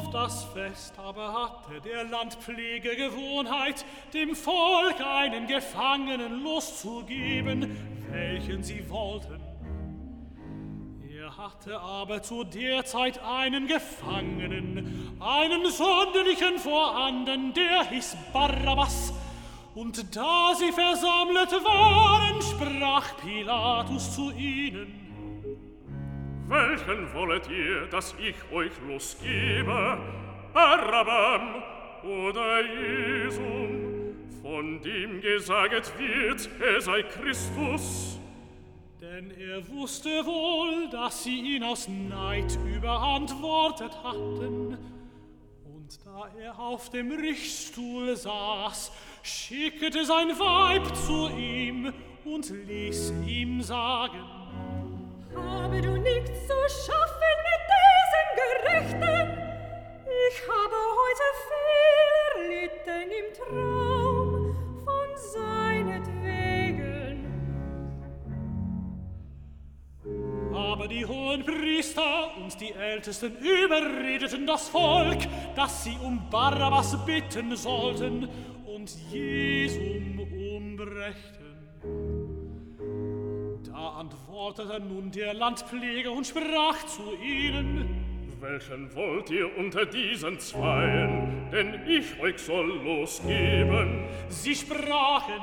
das Fest aber hatte der Landpfleger Gewohnheit, dem Volk einen Gefangenen loszugeben, welchen sie wollten. Er hatte aber zu der Zeit einen Gefangenen, einen sonderlichen vorhanden, der hieß Barabbas. Und da sie versammelt waren, sprach Pilatus zu ihnen: Welchen wollet ihr, dass ich euch losgebe? Barabbam oder Jesum, von dem gesaget wird, er sei Christus? Denn er wusste wohl, dass sie ihn aus Neid überantwortet hatten. Und da er auf dem Richtstuhl saß, schickte sein Weib zu ihm und ließ ihm sagen: Habe du nichts zu schaffen mit diesem Gerechten? Ich habe heute viel erlitten im Traum von seinetwegen. Aber die Hohenpriester und die Ältesten überredeten das Volk, dass sie um Barabbas bitten sollten und Jesum umbrächten. Da antwortete nun der Landpfleger und sprach zu ihnen: Welchen wollt ihr unter diesen Zweien, denn ich euch soll losgeben? Sie sprachen: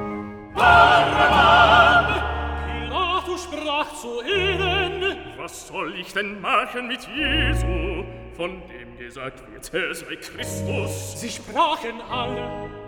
Barabbam! Pilatus sprach zu ihnen: Was soll ich denn machen mit Jesu, von dem gesagt wird, er sei Christus? Sie sprachen alle: